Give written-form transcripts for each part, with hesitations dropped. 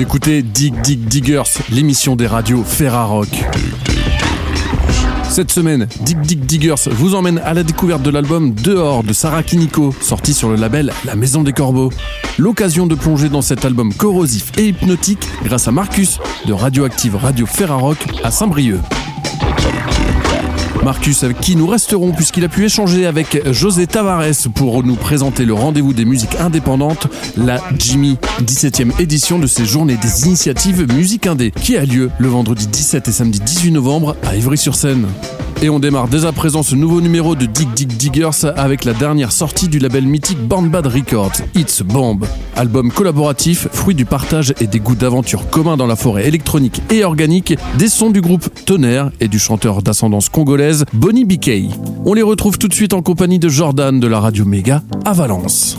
écoutez Dig Dig Diggers, l'émission des radios Ferrarock. Cette semaine, Dig Dig Diggers vous emmène à la découverte de l'album Dehors de Sarah Kiniko, sorti sur le label La Maison des Corbeaux. L'occasion de plonger dans cet album corrosif et hypnotique grâce à Marcus de Radioactive Radio Ferrarock à Saint-Brieuc. Marcus avec qui nous resterons puisqu'il a pu échanger avec José Tavares pour nous présenter le rendez-vous des musiques indépendantes, la Jimmy, 17e édition de ces journées des initiatives musique indé qui a lieu le vendredi 17 et samedi 18 novembre à Ivry-sur-Seine. Et on démarre dès à présent ce nouveau numéro de Dig Dig Diggers avec la dernière sortie du label mythique Born Bad Records, It's Bomb. Album collaboratif, fruit du partage et des goûts d'aventure communs dans la forêt électronique et organique, des sons du groupe Tonnerre et du chanteur d'ascendance congolaise Bonnie BK. On les retrouve tout de suite en compagnie de Jordan de la radio Méga à Valence.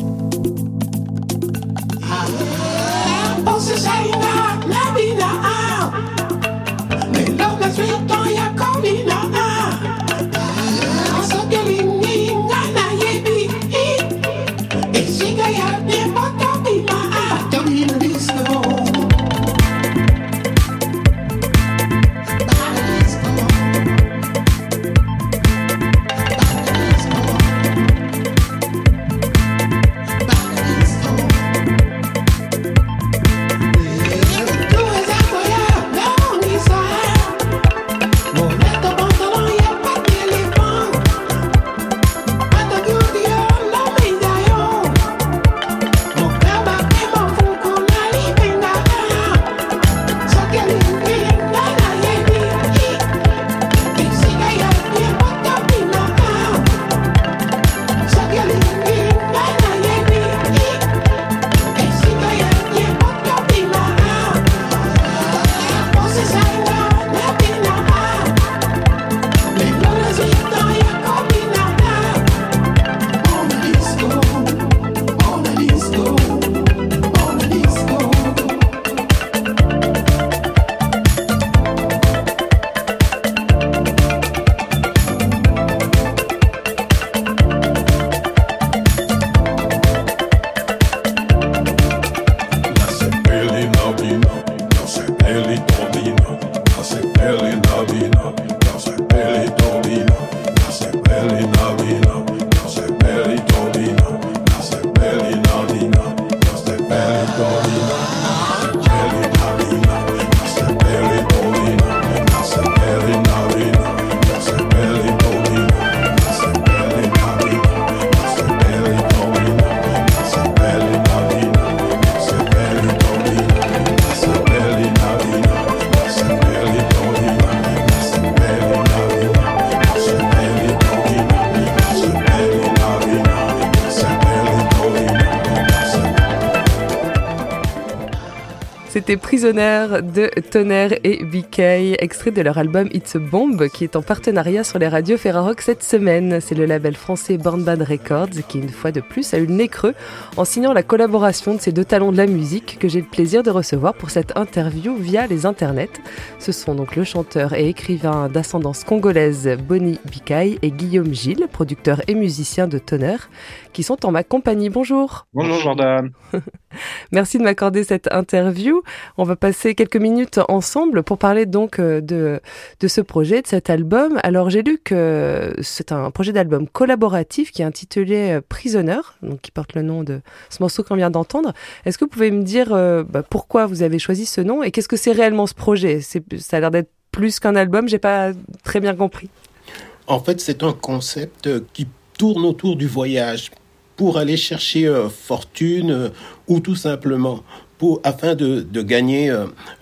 C'était Prisonnière de Tonnerre et BK, extrait de leur album It's a Bomb, qui est en partenariat sur les radios Ferrarock cette semaine. C'est le label français Born Bad Records qui, une fois de plus, a eu le nez creux en signant la collaboration de ces deux talents de la musique que j'ai le plaisir de recevoir pour cette interview via les internets. Ce sont donc le chanteur et écrivain d'ascendance congolaise Bonnie BK et Guillaume Gilles, producteur et musicien de Tonnerre, qui sont en ma compagnie. Bonjour. Bonjour Jordan. Merci de m'accorder cette interview. On va passer quelques minutes ensemble pour parler donc de ce projet, de cet album. Alors j'ai lu que c'est un projet d'album collaboratif qui est intitulé Prisoner, donc qui porte le nom de ce morceau qu'on vient d'entendre. Est-ce que vous pouvez me dire pourquoi vous avez choisi ce nom et qu'est-ce que c'est réellement ce projet ? Ça a l'air d'être plus qu'un album, j'ai pas très bien compris. En fait, c'est un concept qui tourne autour du voyage pour aller chercher fortune ou tout simplement afin de gagner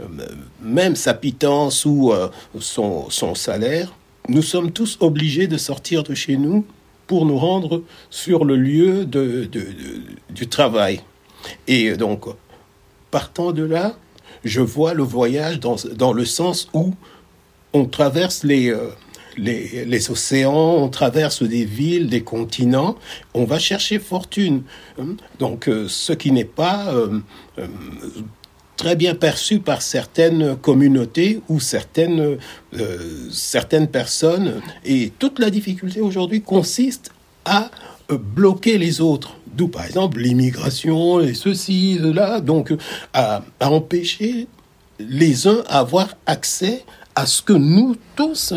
même sa pitance ou son salaire. Nous sommes tous obligés de sortir de chez nous pour nous rendre sur le lieu du travail. Et donc, partant de là, je vois le voyage dans le sens où on traverse les océans, on traverse des villes, des continents, on va chercher fortune. Donc, ce qui n'est pas très bien perçu par certaines communautés ou certaines personnes. Et toute la difficulté aujourd'hui consiste à bloquer les autres. d'où par exemple l'immigration et ceci, cela, donc à empêcher les uns à avoir accès à ce que nous tous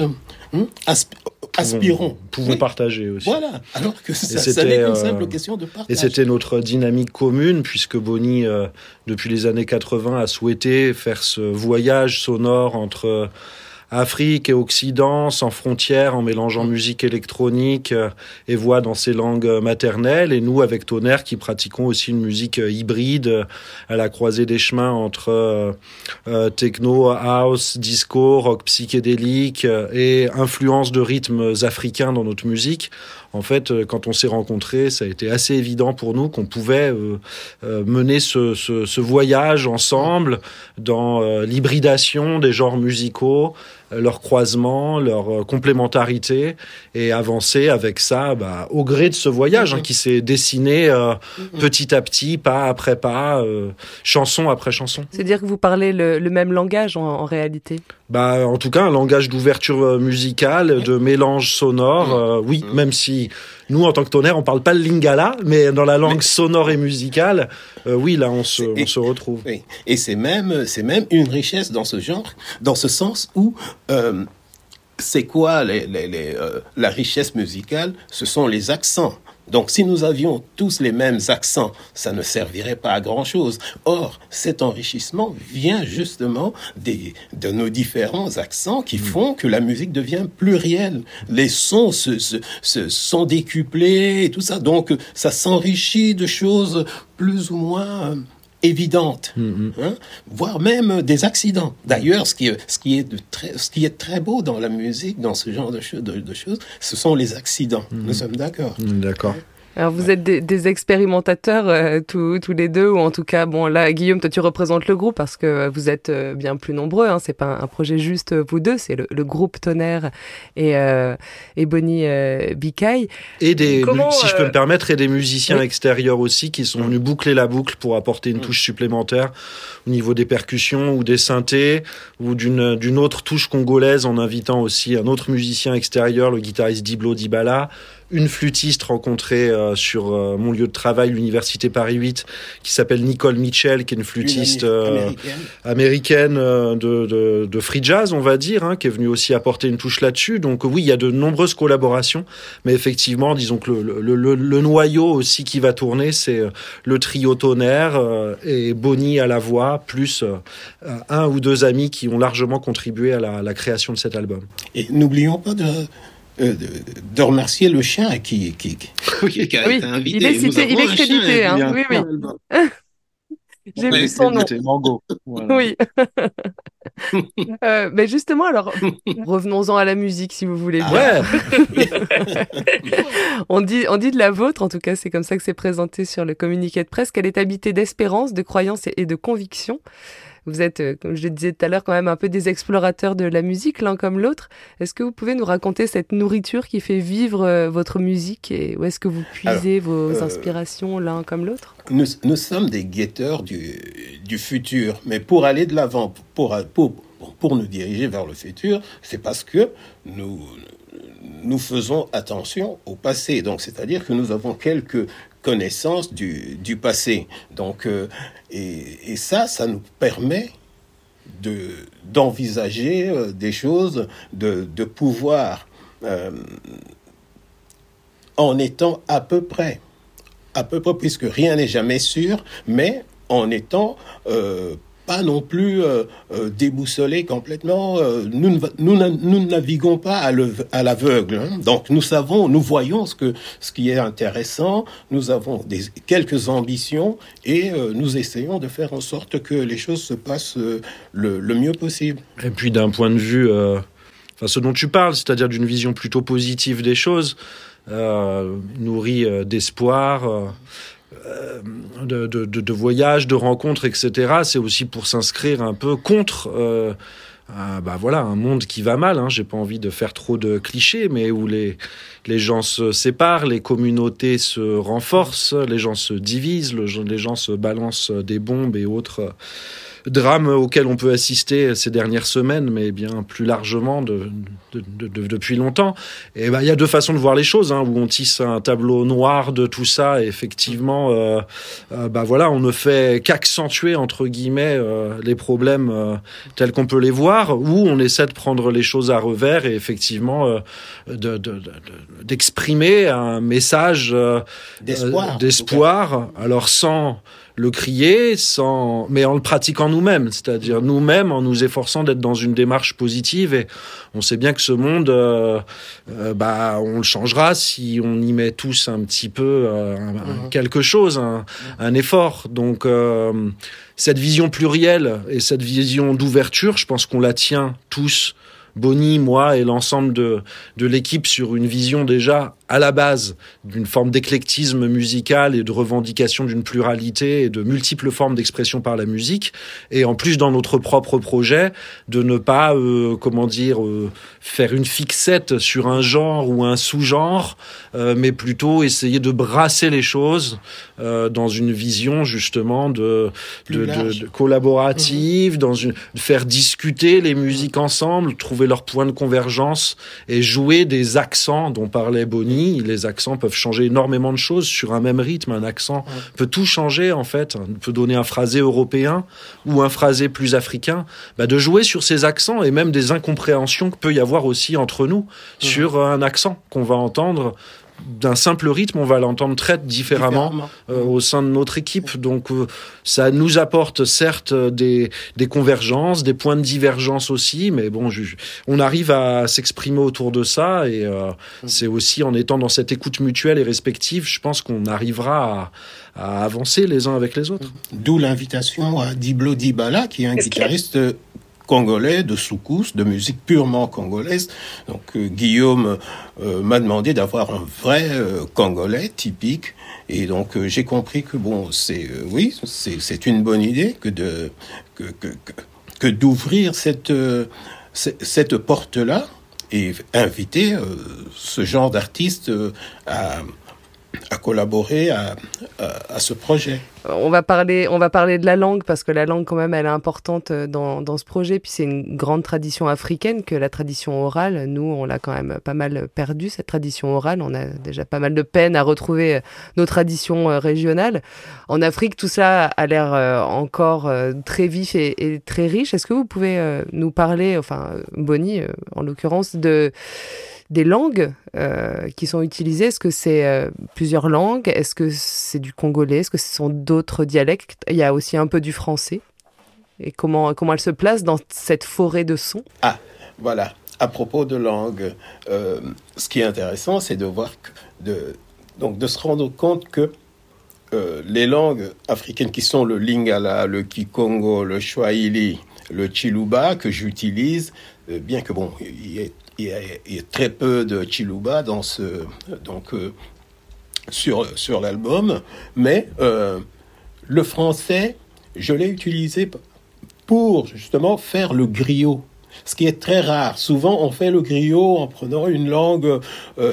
aspirons. Pouvons partager aussi. Voilà, alors que ça n'est qu'une simple question de partage. Et c'était notre dynamique commune, puisque Bonnie, depuis les années 80, a souhaité faire ce voyage sonore entre Afrique et Occident, sans frontières, en mélangeant musique électronique et voix dans ses langues maternelles. Et nous, avec Tonnerre, qui pratiquons aussi une musique hybride à la croisée des chemins entre techno, house, disco, rock psychédélique et influence de rythmes africains dans notre musique. En fait, quand on s'est rencontrés, ça a été assez évident pour nous qu'on pouvait mener ce voyage ensemble dans l'hybridation des genres musicaux, leur croisement, leur complémentarité, et avancer avec ça au gré de ce voyage qui s'est dessiné petit à petit, pas après pas, chanson après chanson. C'est-à-dire que vous parlez le même langage en réalité? En tout cas, un langage d'ouverture musicale, de mélange sonore, oui, même si nous, en tant que Tonnerre, on parle pas le lingala, mais dans la langue sonore et musicale, oui, là, on se retrouve. Oui. Et c'est même une richesse dans ce genre, dans ce sens où c'est quoi la richesse musicale? Ce sont les accents. Donc, si nous avions tous les mêmes accents, ça ne servirait pas à grand-chose. Or, cet enrichissement vient justement de nos différents accents qui font que la musique devient plurielle. Les sons sont décuplés et tout ça. Donc, ça s'enrichit de choses plus ou moins évidentes, voire même des accidents. D'ailleurs, ce qui est très beau dans la musique, dans ce genre de choses, ce sont les accidents. Nous sommes d'accord. D'accord. Alors vous êtes des expérimentateurs tous les deux, ou en tout cas, bon là Guillaume, toi tu représentes le groupe parce que vous êtes bien plus nombreux, c'est pas un projet juste vous deux, c'est le groupe Tonnerre et Bonnie Bikaï. Et si je peux me permettre, et des musiciens extérieurs aussi qui sont venus boucler la boucle pour apporter une touche supplémentaire au niveau des percussions ou des synthés ou d'une autre touche congolaise, en invitant aussi un autre musicien extérieur, le guitariste Diblo Dibala, une flûtiste rencontrée sur mon lieu de travail, l'université Paris 8, qui s'appelle Nicole Mitchell, qui est une flûtiste américaine de free jazz, on va dire, qui est venue aussi apporter une touche là-dessus. Donc oui, il y a de nombreuses collaborations, mais effectivement, disons que le noyau aussi qui va tourner, c'est le trio Tonnerre et Bonnie à la voix, plus un ou deux amis qui ont largement contribué à la création de cet album. Et n'oublions pas de remercier le chien qui a été invité. Il est cité, il est crédité. Oui. J'ai vu son nom. Mango. Voilà. Oui. Mais justement, alors, revenons-en à la musique, si vous voulez bien. Ouais. On dit de la vôtre, en tout cas, c'est comme ça que c'est présenté sur le communiqué de presse, qu'elle est habitée d'espérance, de croyance et de conviction. Vous êtes, comme je le disais tout à l'heure, quand même un peu des explorateurs de la musique, l'un comme l'autre. Est-ce que vous pouvez nous raconter cette nourriture qui fait vivre votre musique, et où est-ce que vous puisez vos inspirations l'un comme l'autre? Nous sommes des guetteurs du futur, mais pour aller de l'avant, pour nous diriger vers le futur, c'est parce que nous faisons attention au passé. Donc, c'est-à-dire que nous avons quelques connaissances du passé. Donc, et ça nous permet d'envisager des choses, de pouvoir, en étant à peu près, puisque rien n'est jamais sûr, mais en étant pas non plus déboussolé complètement. Nous ne naviguons pas à l'aveugle. Donc nous voyons ce qui est intéressant, nous avons quelques ambitions et nous essayons de faire en sorte que les choses se passent le mieux possible. Et puis d'un point de vue, ce dont tu parles, c'est-à-dire d'une vision plutôt positive des choses, nourrie d'espoir, de voyages, de rencontres, etc. C'est aussi pour s'inscrire un peu contre un monde qui va mal. J'ai pas envie de faire trop de clichés, mais où les gens se séparent, les communautés se renforcent, les gens se divisent, les gens se balancent des bombes et autres drames auxquels on peut assister ces dernières semaines, mais bien plus largement depuis longtemps. Et il y a deux façons de voir les choses, où on tisse un tableau noir de tout ça. Et effectivement, on ne fait qu'accentuer entre guillemets les problèmes tels qu'on peut les voir, ou on essaie de prendre les choses à revers et effectivement d'exprimer un message d'espoir. Alors sans le crier, mais en le pratiquant nous-mêmes, c'est-à-dire nous-mêmes en nous efforçant d'être dans une démarche positive. Et on sait bien que ce monde, on le changera si on y met tous un petit peu quelque chose, un effort. Donc cette vision plurielle et cette vision d'ouverture, je pense qu'on la tient tous, Bonnie, moi et l'ensemble de l'équipe, sur une vision déjà à la base d'une forme d'éclectisme musical et de revendication d'une pluralité et de multiples formes d'expression par la musique. Et en plus, dans notre propre projet, de ne pas, faire une fixette sur un genre ou un sous-genre, mais plutôt essayer de brasser les choses dans une vision justement de collaborative, de faire discuter les musiques ensemble, trouver leurs points de convergence et jouer des accents dont parlait Bonnie. Les accents peuvent changer énormément de choses sur un même rythme. Un accent peut tout changer, en fait. On peut donner un phrasé européen ou un phrasé plus africain. De jouer sur ces accents et même des incompréhensions que peut y avoir aussi entre nous sur un accent qu'on va entendre. D'un simple rythme, on va l'entendre très différemment au sein de notre équipe. Donc, ça nous apporte certes des convergences, des points de divergence aussi, mais bon, on arrive à s'exprimer autour de ça et c'est aussi en étant dans cette écoute mutuelle et respective, je pense qu'on arrivera à avancer les uns avec les autres. D'où l'invitation à Diblo Dibala, qui est un guitariste congolais, de soukous, de musique purement congolaise. Donc Guillaume m'a demandé d'avoir un vrai congolais typique. Et donc j'ai compris que c'est une bonne idée que d'ouvrir cette porte-là et inviter ce genre d'artistes à collaborer à ce projet. On va parler de la langue, parce que la langue, quand même, elle est importante dans ce projet. Puis c'est une grande tradition africaine que la tradition orale. Nous, on l'a quand même pas mal perdue, cette tradition orale. On a déjà pas mal de peine à retrouver nos traditions régionales. En Afrique, tout ça a l'air encore très vif et très riche. Est-ce que vous pouvez nous parler, Bonnie, en l'occurrence, des langues qui sont utilisées? Est-ce que c'est plusieurs langues? Est-ce que c'est du congolais? Est-ce que ce sont d'autres dialectes? Il y a aussi un peu du français. Et comment elle se place dans cette forêt de sons? Ah, voilà. À propos de langue, ce qui est intéressant, c'est de voir de se rendre compte que les langues africaines qui sont le Lingala, le Kikongo, le Swahili, le Chiluba que j'utilise, bien que il y a très peu de Chiluba sur l'album, mais le français, je l'ai utilisé pour justement faire le griot, ce qui est très rare. Souvent, on fait le griot en prenant une langue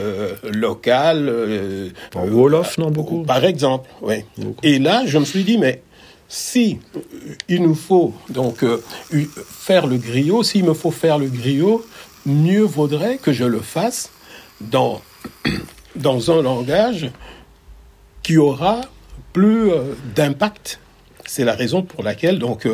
locale. En Wolof, non, beaucoup. Par exemple, oui. Beaucoup. Et là, je me suis dit, mais si il nous faut donc faire le griot, s'il me faut faire le griot, mieux vaudrait que je le fasse dans un langage qui aura plus d'impact. C'est la raison pour laquelle donc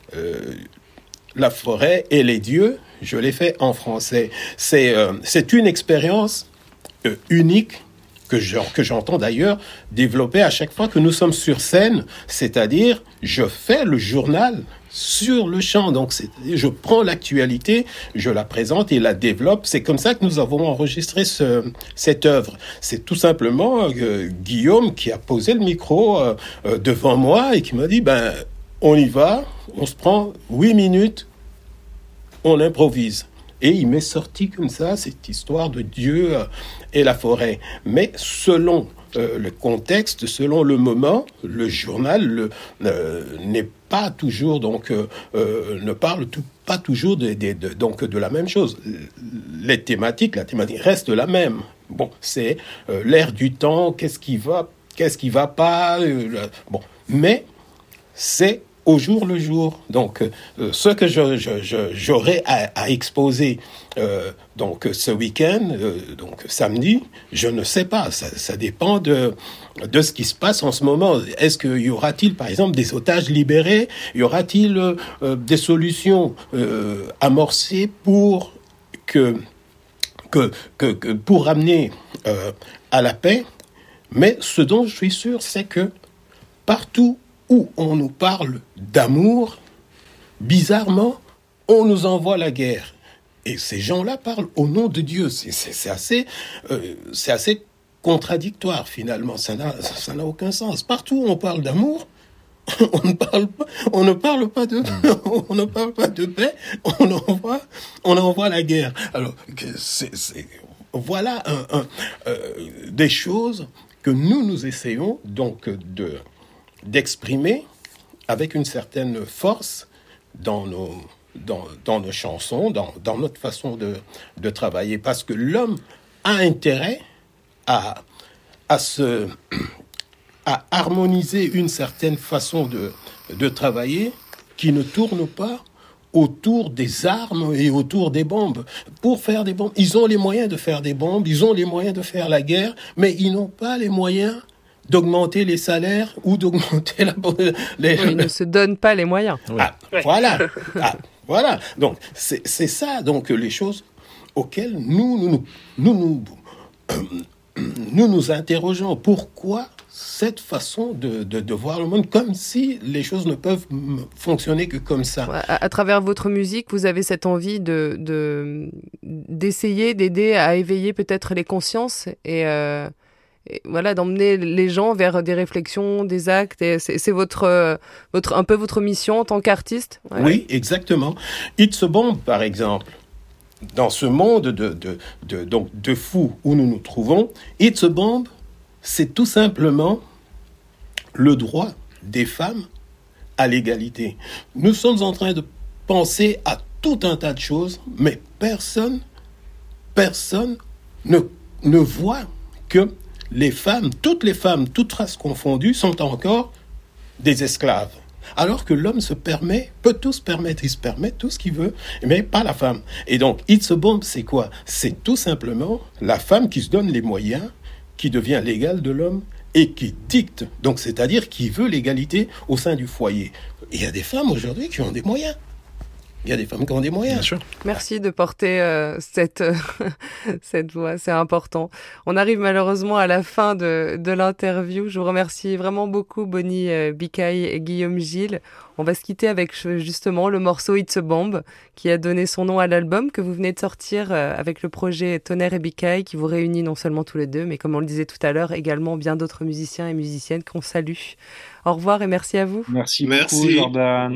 La forêt et les dieux, je l'ai fait en français. C'est une expérience unique que j'entends d'ailleurs développer à chaque fois que nous sommes sur scène, c'est-à-dire je fais le journal sur le champ, donc je prends l'actualité, je la présente et la développe. C'est comme ça que nous avons enregistré cette œuvre. C'est tout simplement Guillaume qui a posé le micro devant moi et qui m'a dit on y va, on se prend 8 minutes, on improvise. Et il m'est sorti comme ça cette histoire de Dieu et la forêt. Mais selon le contexte, selon le moment, le journal n'est pas toujours ne parle pas toujours de la même chose. La thématique reste la même. Bon, c'est l'air du temps, qu'est-ce qui va pas. Mais c'est au jour le jour. Donc, ce que j'aurais à exposer donc ce week-end, donc samedi, je ne sais pas. Ça dépend de ce qui se passe en ce moment. Est-ce qu'il y aura-t-il, par exemple, des otages libérés? Y aura-t-il des solutions amorcées pour pour ramener à la paix? Mais ce dont je suis sûr, c'est que partout où on nous parle d'amour, bizarrement, on nous envoie la guerre. Et ces gens-là parlent au nom de Dieu. C'est assez contradictoire, finalement. Ça n'a aucun sens. Partout où on parle d'amour, on ne parle pas de paix, on envoie la guerre. Alors, voilà des choses que nous essayons donc d'exprimer avec une certaine force dans nos chansons, dans notre façon de travailler, parce que l'homme a intérêt à harmoniser une certaine façon de travailler qui ne tourne pas autour des armes et autour des bombes. Pour faire des bombes, ils ont les moyens de faire des bombes, ils ont les moyens de faire la guerre, mais ils n'ont pas les moyens d'augmenter les salaires ou d'augmenter ils ne se donnent pas les moyens. Voilà. Voilà. Donc, c'est ça, donc, les choses auxquelles nous nous interrogeons. Pourquoi cette façon de voir le monde, comme si les choses ne peuvent fonctionner que comme ça? À travers votre musique, vous avez cette envie d'essayer d'aider à éveiller peut-être les consciences et voilà, d'emmener les gens vers des réflexions, des actes. Et c'est un peu votre mission en tant qu'artiste. Ouais. Oui, exactement. It's a Bomb, par exemple. Dans ce monde de fous où nous nous trouvons, It's a Bomb, c'est tout simplement le droit des femmes à l'égalité. Nous sommes en train de penser à tout un tas de choses, mais personne ne voit que les femmes, toutes races confondues, sont encore des esclaves. Alors que l'homme peut tout se permettre, il se permet tout ce qu'il veut, mais pas la femme. Et donc, It's a Bomb, c'est quoi? C'est tout simplement la femme qui se donne les moyens, qui devient l'égale de l'homme et qui dicte, donc c'est-à-dire qui veut l'égalité au sein du foyer. Et il y a des femmes aujourd'hui qui ont des moyens. Il y a des femmes qui ont des moyens. Bien sûr. Merci de porter cette voix, c'est important. On arrive malheureusement à la fin de l'interview. Je vous remercie vraiment beaucoup, Bonnie Bikaï et Guillaume Gilles. On va se quitter avec justement le morceau It's a Bomb qui a donné son nom à l'album que vous venez de sortir avec le projet Tonnerre et Bikaï qui vous réunit non seulement tous les deux, mais comme on le disait tout à l'heure, également bien d'autres musiciens et musiciennes qu'on salue. Au revoir et merci à vous. Merci beaucoup, Jordan.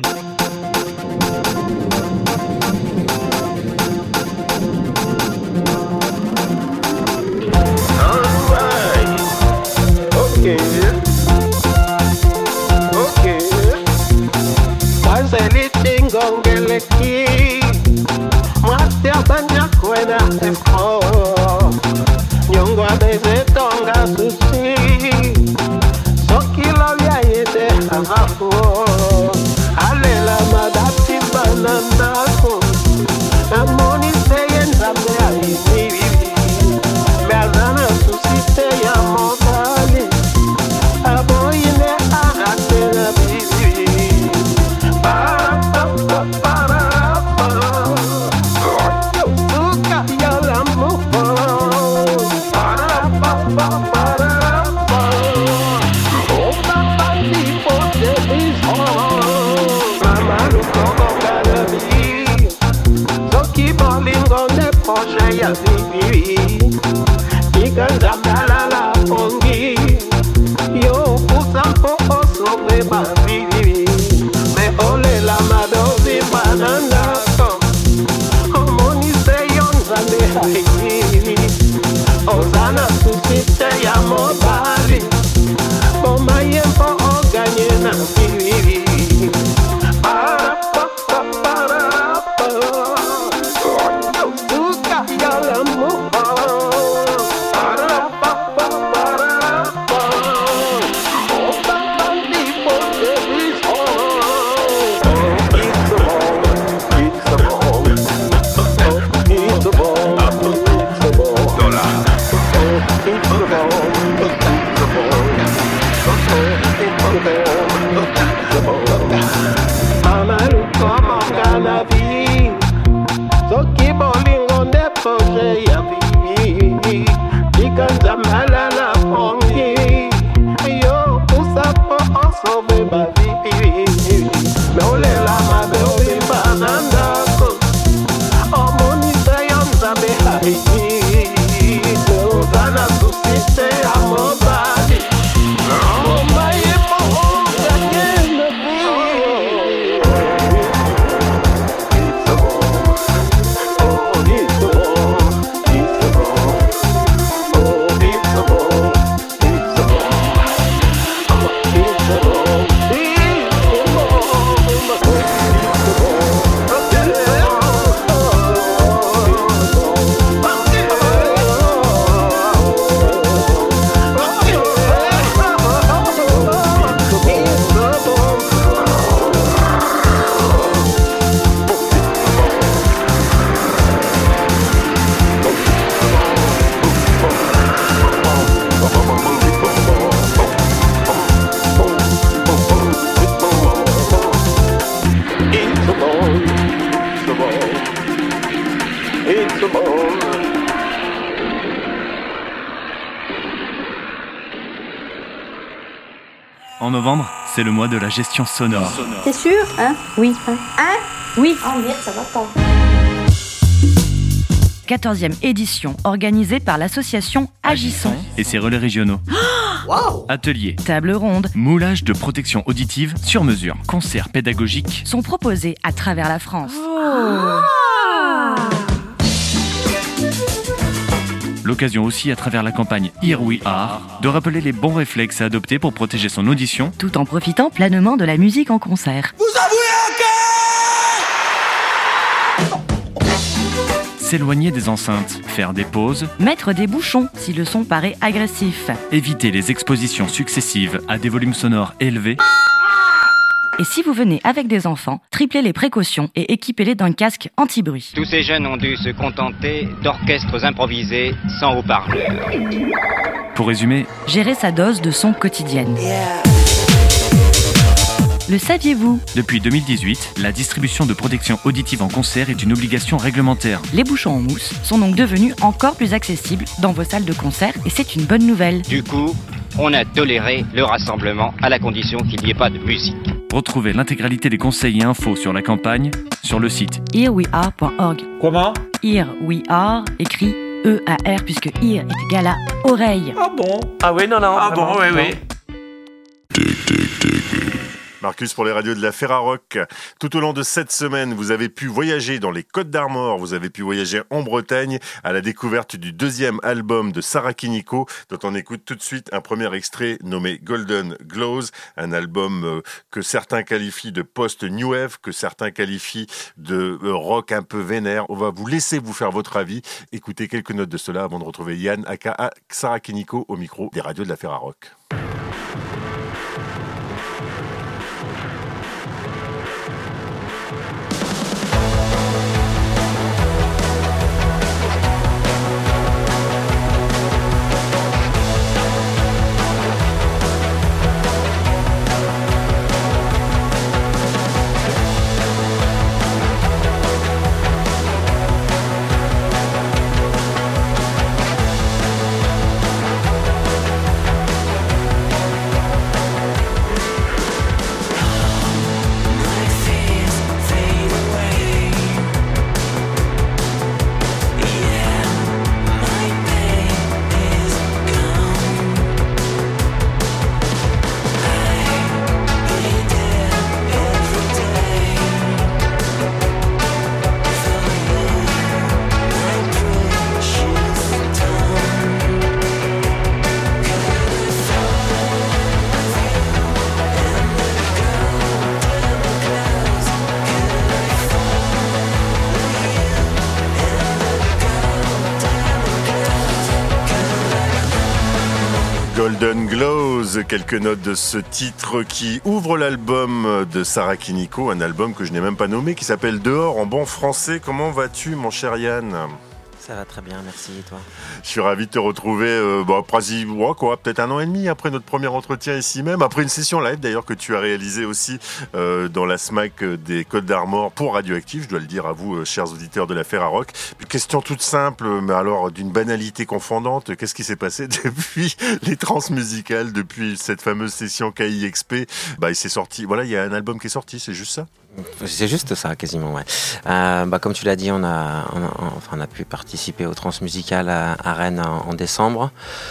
En novembre, c'est le mois de la gestion sonore. T'es sûr, hein? Oui. Hein? Oui. Oh merde, ça va pas. 14e édition organisée par l'association Agissons et ses relais régionaux. Wow. Ateliers, Table ronde moulage de protection auditive sur mesure, concerts pédagogiques sont proposés à travers la France. L'occasion aussi, à travers la campagne Here We Are, de rappeler les bons réflexes à adopter pour protéger son audition, tout en profitant pleinement de la musique en concert. Vous avouez s'éloigner des enceintes, faire des pauses, mettre des bouchons si le son paraît agressif, éviter les expositions successives à des volumes sonores élevés. Et si vous venez avec des enfants, triplez les précautions et équipez-les d'un casque anti-bruit. Tous ces jeunes ont dû se contenter d'orchestres improvisés sans haut-parleurs. Pour résumer, gérer sa dose de son quotidienne. Le saviez-vous ? Depuis 2018, la distribution de protection auditive en concert est une obligation réglementaire. Les bouchons en mousse sont donc devenus encore plus accessibles dans vos salles de concert et c'est une bonne nouvelle. Du coup, on a toléré le rassemblement à la condition qu'il n'y ait pas de musique. Retrouvez l'intégralité des conseils et infos sur la campagne sur le site hereweare.org. Comment ? Here We Are, écrit E-A-R, puisque ear est égal à oreille. Ah bon ? Ah oui, non. Ah bon, oui. Marcus pour les radios de la Ferrarock. Tout au long de cette semaine, vous avez pu voyager dans les Côtes d'Armor, vous avez pu voyager en Bretagne à la découverte du 2e album de Sarah Kiniko, dont on écoute tout de suite un premier extrait nommé Golden Glows, un album que certains qualifient de post-new wave, que certains qualifient de rock un peu vénère. On va vous laisser vous faire votre avis. Écoutez quelques notes de cela avant de retrouver Yann aka Sarah Kiniko au micro des radios de la Ferrarock. Golden Glows, quelques notes de ce titre qui ouvre l'album de Sarah Kiniko, un album que je n'ai même pas nommé, qui s'appelle Dehors en bon français. Comment vas-tu, mon cher Yann ? Ça va très bien, merci. Et toi? Je suis ravi de te retrouver, peut-être 1 an et demi après notre premier entretien ici même, après une session live d'ailleurs que tu as réalisée aussi dans la SMAC des Côtes d'Armor pour Radioactive, je dois le dire à vous, chers auditeurs de la Ferrarock. Une question toute simple, mais alors d'une banalité confondante, qu'est-ce qui s'est passé depuis les transmusicales, depuis cette fameuse session KIXP? Il s'est sorti, il y a un album qui est sorti, c'est juste ça? C'est juste ça, quasiment, ouais. Comme tu l'as dit, on a pu participer au Transmusical à Rennes en décembre,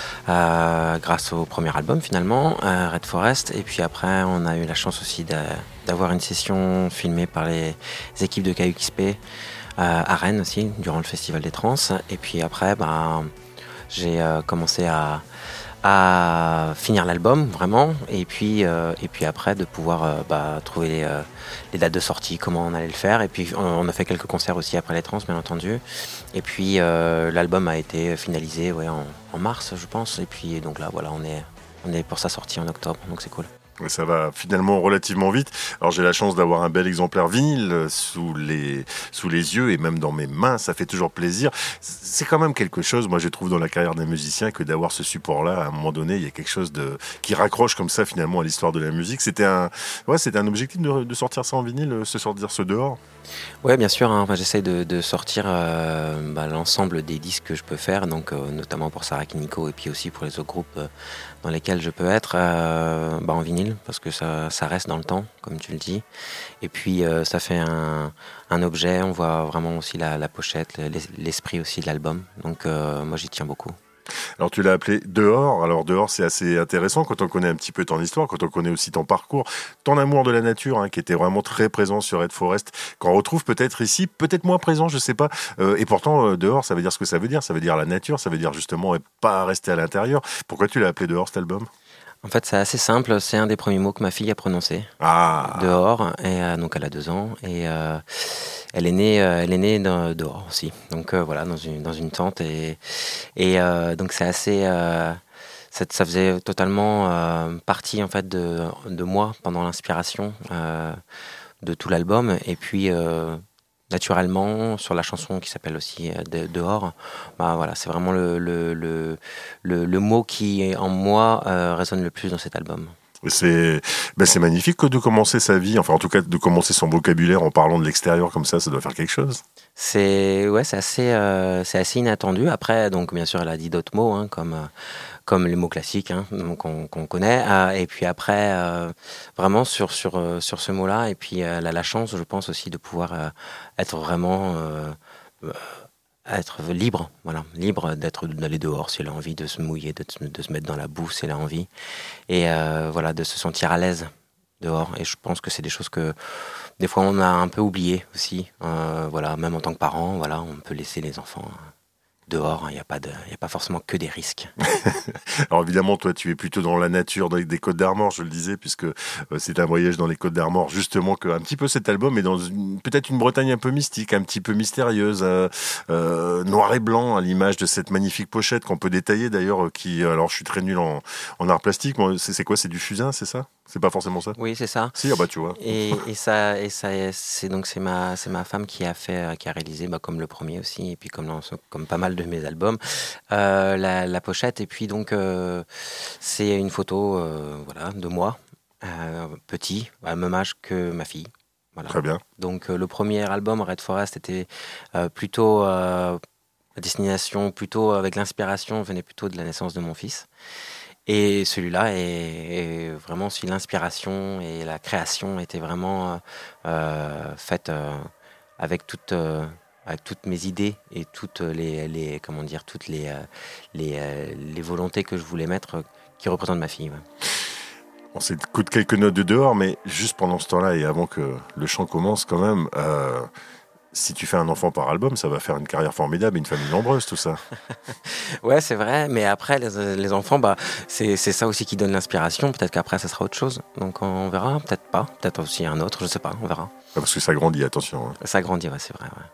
grâce au premier album finalement, Red Forest. Et puis après, on a eu la chance aussi d'avoir une session filmée par les équipes de KUXP à Rennes aussi, durant le Festival des Trans. Et puis après, j'ai commencé à finir l'album vraiment, et puis après de pouvoir trouver les dates de sortie, comment on allait le faire, et puis on a fait quelques concerts aussi après les trans bien entendu, et puis l'album a été finalisé en mars je pense, et puis donc là voilà, on est pour sa sortie en octobre, donc c'est cool. Ça va finalement relativement vite. Alors j'ai la chance d'avoir un bel exemplaire vinyle sous les yeux et même dans mes mains, ça fait toujours plaisir. C'est quand même quelque chose, moi je trouve dans la carrière d'un musicien, que d'avoir ce support-là, à un moment donné, il y a quelque chose qui raccroche comme ça finalement à l'histoire de la musique. C'était un objectif de sortir ça en vinyle, sortir ce dehors. Ouais, bien sûr, hein. J'essaie de sortir l'ensemble des disques que je peux faire, donc notamment pour Sarakiniko et puis aussi pour les autres groupes dans lesquels je peux être en vinyle, parce que ça reste dans le temps, comme tu le dis. Et puis ça fait un objet, on voit vraiment aussi la pochette, l'esprit aussi de l'album. Donc moi j'y tiens beaucoup. Alors tu l'as appelé Dehors. Alors Dehors, c'est assez intéressant quand on connaît un petit peu ton histoire, quand on connaît aussi ton parcours, ton amour de la nature, qui était vraiment très présent sur Red Forest, qu'on retrouve peut-être ici, peut-être moins présent, je sais pas. Et pourtant Dehors, ça veut dire ce que ça veut dire. Ça veut dire la nature, ça veut dire justement pas rester à l'intérieur. Pourquoi tu l'as appelé Dehors cet album ? En fait, c'est assez simple. C'est un des premiers mots que ma fille a prononcé. Dehors. Et donc elle a 2 ans et elle est née dehors aussi. Donc voilà, dans une tente et donc c'est assez. Ça faisait totalement partie en fait de moi pendant l'inspiration de tout l'album. Et puis naturellement, sur la chanson qui s'appelle aussi Dehors, voilà, c'est vraiment le mot qui en moi résonne le plus dans cet album. C'est magnifique de commencer sa vie, enfin en tout cas de commencer son vocabulaire en parlant de l'extérieur comme ça doit faire quelque chose. C'est assez inattendu. Après, donc bien sûr, elle a dit d'autres mots, comme les mots classiques qu'on connaît. Et puis après, vraiment sur ce mot-là, et puis elle a la chance, je pense aussi, de pouvoir être vraiment être libre, voilà, libre d'aller dehors si elle a envie, de se mouiller, de se mettre dans la boue si elle a envie, et voilà, de se sentir à l'aise dehors. Et je pense que c'est des choses que des fois on a un peu oublié aussi, voilà, même en tant que parent, voilà, on peut laisser les enfants dehors, il n'y a pas forcément que des risques. Alors évidemment, toi, tu es plutôt dans la nature des Côtes d'Armor, je le disais, puisque c'est un voyage dans les Côtes d'Armor, justement, que un petit peu cet album est dans peut-être une Bretagne un peu mystique, un petit peu mystérieuse, noir et blanc, à l'image de cette magnifique pochette qu'on peut détailler d'ailleurs, alors je suis très nul en art plastique, moi, c'est quoi, c'est du fusain, c'est ça ? C'est pas forcément ça ? Oui, c'est ça. Si, tu vois. Et ça, c'est ma femme qui a réalisé, comme le premier aussi, et puis comme pas mal de mes albums, la pochette. Et puis donc, c'est une photo, de moi, petit, à même âge que ma fille. Voilà. Très bien. Donc le premier album, Red Forest, était plutôt à destination, plutôt avec l'inspiration, venait plutôt de la naissance de mon fils. Et celui-là est vraiment, si l'inspiration et la création étaient vraiment faites avec toutes mes idées et toutes les volontés que je voulais mettre qui représentent ma fille. Ouais. On s'écoute quelques notes de Dehors, mais juste pendant ce temps-là et avant que le chant commence quand même, si tu fais un enfant par album, ça va faire une carrière formidable et une famille nombreuse, tout ça. Ouais, c'est vrai, mais après, les enfants, c'est ça aussi qui donne l'inspiration. Peut-être qu'après, ça sera autre chose. Donc on verra, peut-être pas. Peut-être aussi un autre, je sais pas, on verra. Parce que ça grandit, attention. Hein. Ça grandit, ouais, c'est vrai, ouais.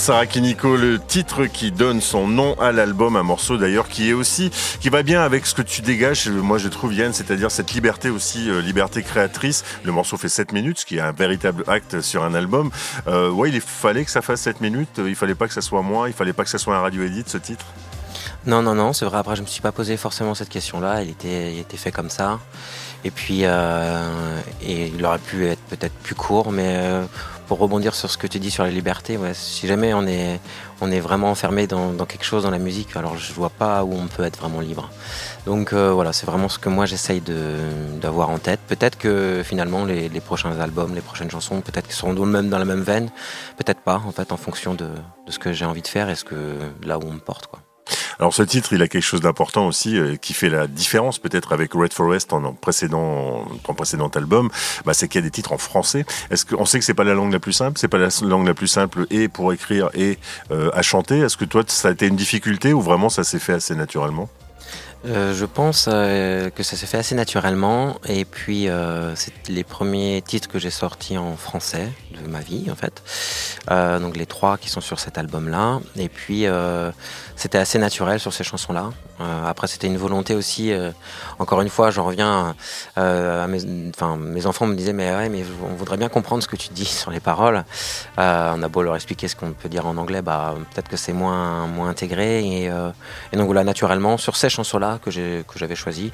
Sarah Kiniko, le titre qui donne son nom à l'album, un morceau d'ailleurs qui va bien avec ce que tu dégages, moi je trouve Yann, c'est-à-dire cette liberté aussi, liberté créatrice. Le morceau fait 7 minutes, ce qui est un véritable acte sur un album. Il fallait que ça fasse 7 minutes, il fallait pas que ça soit moins, il fallait pas que ça soit un radio edit ce titre. Non, c'est vrai, après je me suis pas posé forcément cette question-là, il était fait comme ça. Et puis et il aurait pu être peut-être plus court, mais pour rebondir sur ce que tu dis sur la liberté, si jamais on est vraiment enfermé dans quelque chose dans la musique, alors je vois pas où on peut être vraiment libre. Donc c'est vraiment ce que moi j'essaye d'avoir en tête. Peut-être que finalement les prochains albums, les prochaines chansons, peut-être qu'ils seront dans la même veine, peut-être pas en fait, en fonction de ce que j'ai envie de faire et là où on me porte, quoi. Alors ce titre, il a quelque chose d'important aussi, qui fait la différence peut-être avec Red Forest ton précédent album, c'est qu'il y a des titres en français. Est-ce qu'on sait que c'est pas la langue la plus simple, et pour écrire et à chanter. Est-ce que toi ça a été une difficulté ou vraiment ça s'est fait assez naturellement? Je pense que ça s'est fait assez naturellement, et puis c'est les premiers titres que j'ai sortis en français de ma vie en fait, donc les 3 qui sont sur cet album là, et puis c'était assez naturel sur ces chansons là. Après c'était une volonté aussi, encore une fois j'en reviens à mes enfants me disaient mais on voudrait bien comprendre ce que tu dis sur les paroles, on a beau leur expliquer ce qu'on peut dire en anglais, peut-être que c'est moins intégré, et donc voilà, naturellement sur ces chansons là que j'avais choisi,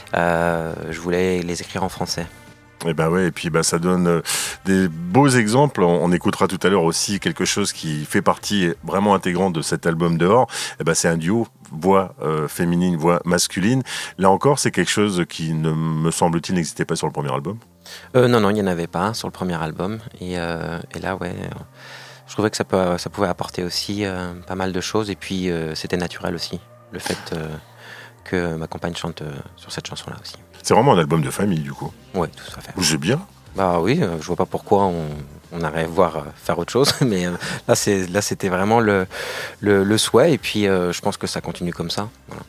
je voulais les écrire en français. Et puis ça donne des beaux exemples. On écoutera tout à l'heure aussi quelque chose qui fait partie vraiment intégrante de cet album Dehors. C'est un duo, voix féminine, voix masculine. Là encore, c'est quelque chose qui, me semble-t-il, n'existait pas sur le premier album. Non, il n'y en avait pas sur le premier album. Et là, je trouvais que ça pouvait apporter aussi pas mal de choses. Et puis, c'était naturel aussi, le fait que ma compagne chante sur cette chanson-là aussi. C'est vraiment un album de famille, du coup. Ouais, tout à fait. C'est bien. Oui, je vois pas pourquoi on arrive faire autre chose, mais là c'était vraiment le souhait, et puis je pense que ça continue comme ça. Voilà.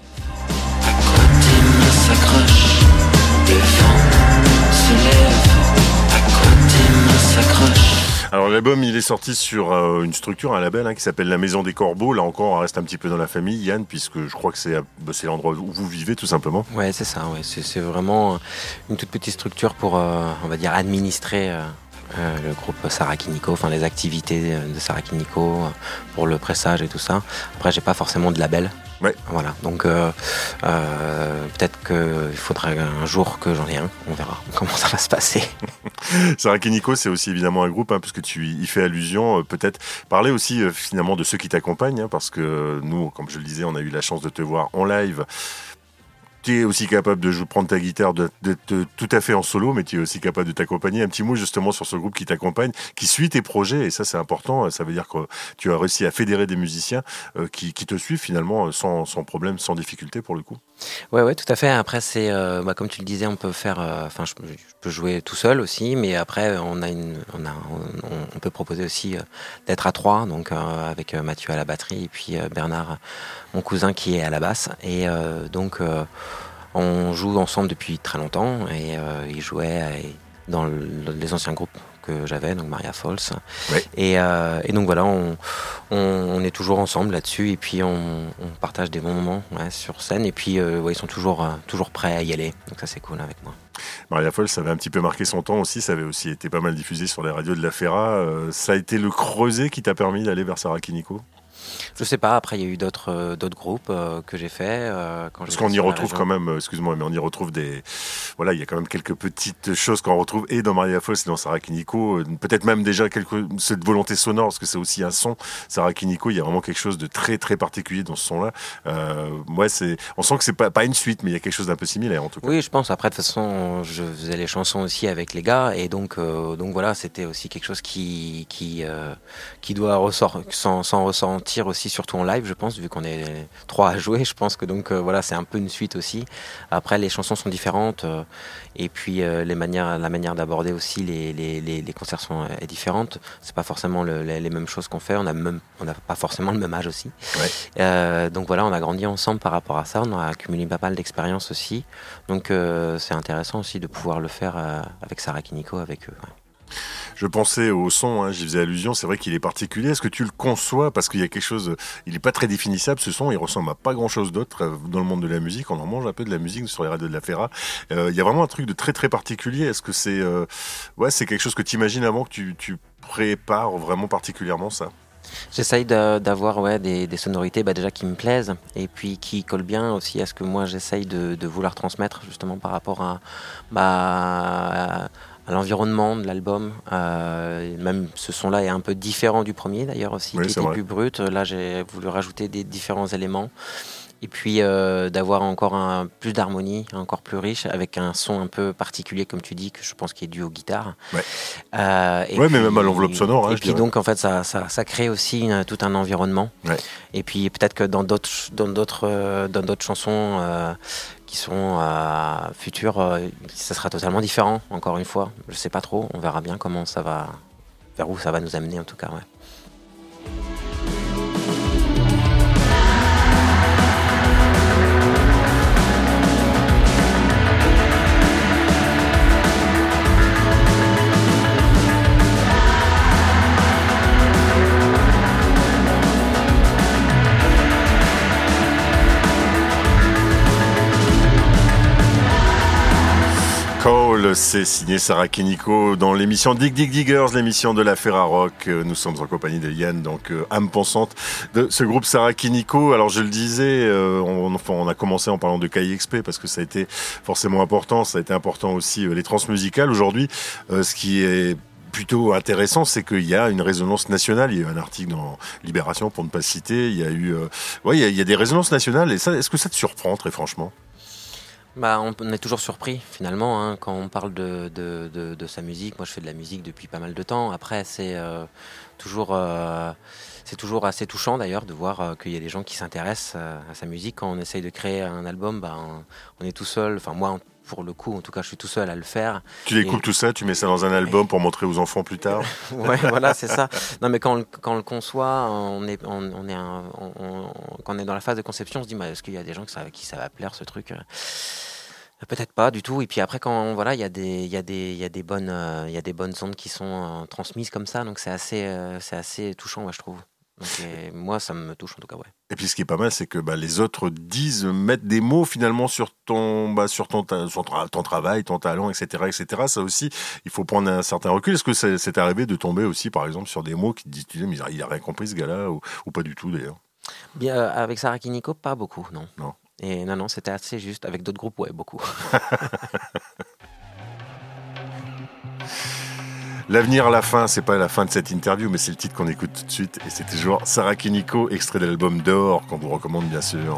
À côté me s'accroche, le vent se lève, à côté me s'accroche. Alors l'album, il est sorti sur une structure, un label qui s'appelle La Maison des Corbeaux. Là encore, on reste un petit peu dans la famille, Yann, puisque je crois que c'est l'endroit où vous vivez, tout simplement. Ouais, c'est ça. Ouais. C'est vraiment une toute petite structure pour, on va dire, administrer le groupe Sarah Kiniko, les activités de Sarah Kiniko, pour le pressage et tout ça. Après, j'ai pas forcément de label. Ouais. Voilà, donc peut-être qu'il faudra un jour que j'en ai un, on verra comment ça va se passer. Sarah Kiniko, c'est aussi évidemment un groupe, puisque tu y fais allusion. Peut-être parler aussi finalement de ceux qui t'accompagnent, parce que nous, comme je le disais, on a eu la chance de te voir en live. Tu es aussi capable de prendre ta guitare, d'être tout à fait en solo, mais tu es aussi capable de t'accompagner. Un petit mot justement sur ce groupe qui t'accompagne, qui suit tes projets, et ça c'est important. Ça veut dire que tu as réussi à fédérer des musiciens qui te suivent finalement sans problème, sans difficulté pour le coup. Ouais, tout à fait. Après c'est comme tu le disais, on peut faire, je peux jouer tout seul aussi, mais après on peut proposer aussi d'être à 3, donc avec Mathieu à la batterie et puis Bernard, mon cousin, qui est à la basse, et donc on joue ensemble depuis très longtemps, et il jouait dans les anciens groupes que j'avais, donc Maria Falls. Ouais. Et donc voilà, on est toujours ensemble là-dessus, et puis on partage des bons moments sur scène, et puis ils sont toujours prêts à y aller, donc ça c'est cool avec moi. Maria Falls, ça avait un petit peu marqué son temps aussi, ça avait aussi été pas mal diffusé sur les radios de la Ferra. Ça a été le creuset qui t'a permis d'aller vers Sarah Kiniko? Je sais pas, après il y a eu d'autres groupes que j'ai fait. Parce qu'on y retrouve quand même, excuse-moi, mais on y retrouve il y a quand même quelques petites choses qu'on retrouve et dans Maria Falls et dans Sarah Kiniko, peut-être même déjà cette volonté sonore, parce que c'est aussi un son. Sarah Kiniko, il y a vraiment quelque chose de très très particulier dans ce son-là. On sent que c'est pas une suite, mais il y a quelque chose d'un peu similaire en tout cas. Oui, je pense. Après, de toute façon, je faisais les chansons aussi avec les gars, et donc voilà, c'était aussi quelque chose qui doit s'en ressentir aussi, surtout en live, je pense, vu qu'on est 3 à jouer. Je pense que c'est un peu une suite aussi. Après, les chansons sont différentes, et puis la manière d'aborder aussi les concerts est différente. C'est pas forcément les mêmes choses qu'on fait. On n'a pas forcément le même âge aussi. Ouais. Donc voilà, on a grandi ensemble par rapport à ça. On a accumulé pas mal d'expérience aussi. Donc c'est intéressant aussi de pouvoir le faire avec Sarah Kiniko, avec eux. Ouais. Je pensais au son, j'y faisais allusion, c'est vrai qu'il est particulier. Est-ce que tu le conçois? Parce qu'il y a quelque chose, il n'est pas très définissable ce son, il ressemble à pas grand chose d'autre dans le monde de la musique. On en mange un peu de la musique sur les radios de la Ferra. Il y a vraiment un truc de très très particulier. Est-ce que c'est c'est quelque chose que tu imagines avant, que tu prépares vraiment particulièrement ça? J'essaye d'avoir des sonorités déjà qui me plaisent et puis qui collent bien aussi à ce que moi j'essaye de vouloir transmettre justement par rapport à l'environnement de l'album. Même ce son-là est un peu différent du premier d'ailleurs aussi, qui était plus brut. Là j'ai voulu rajouter des différents éléments. Et puis d'avoir encore plus d'harmonie, encore plus riche, avec un son un peu particulier, comme tu dis, que je pense qui est dû aux guitares. Ouais, mais même à l'enveloppe sonore. Et puis donc, en fait, ça crée aussi tout un environnement. Ouais. Et puis peut-être que dans d'autres chansons qui sont futures, ça sera totalement différent, encore une fois. Je sais pas trop, on verra bien vers où ça va nous amener en tout cas, ouais. Cole, c'est signé Sarah Kiniko dans l'émission Dig Dig Diggers, l'émission de la Ferra Rock. Nous sommes en compagnie de Yann, donc âme pensante de ce groupe Sarah Kiniko. Alors je le disais, on a commencé en parlant de KIXP parce que ça a été forcément important. Ça a été important aussi les transmusicales. Aujourd'hui, ce qui est plutôt intéressant, c'est qu'il y a une résonance nationale. Il y a eu un article dans Libération, pour ne pas citer. Il y a eu, il y a des résonances nationales. Et ça, est-ce que ça te surprend très franchement? On est toujours surpris finalement quand on parle de sa musique. Moi je fais de la musique depuis pas mal de temps. Après c'est toujours assez touchant d'ailleurs de voir qu'il y a des gens qui s'intéressent à sa musique. Quand on essaye de créer un album, on est tout seul. Enfin moi pour le coup en tout cas je suis tout seul à le faire. Tu découpes tout ça, tu mets ça dans un album pour montrer aux enfants plus tard. Ouais voilà c'est ça. Non mais quand on le conçoit, quand on est dans la phase de conception, on se dit est-ce qu'il y a des gens qui ça va plaire ce truc? Peut-être pas du tout. Et puis après, il y a des bonnes ondes qui sont transmises comme ça, donc c'est assez touchant, je trouve. Donc, moi, ça me touche en tout cas, ouais. Et puis ce qui est pas mal, c'est que les autres mettent des mots finalement sur ton travail, ton talent, etc., etc. Ça aussi, il faut prendre un certain recul. Est-ce que c'est arrivé de tomber aussi, par exemple, sur des mots qui te disent, mais il a rien compris ce gars-là, ou pas du tout d'ailleurs? Bien, avec Sarah Kiniko, pas beaucoup, non. Non. Et non, c'était assez juste. Avec d'autres groupes, ouais, beaucoup. L'avenir à la fin, c'est pas la fin de cette interview, mais c'est le titre qu'on écoute tout de suite. Et c'est toujours Sarah Kiniko, extrait de l'album Dehors, qu'on vous recommande bien sûr.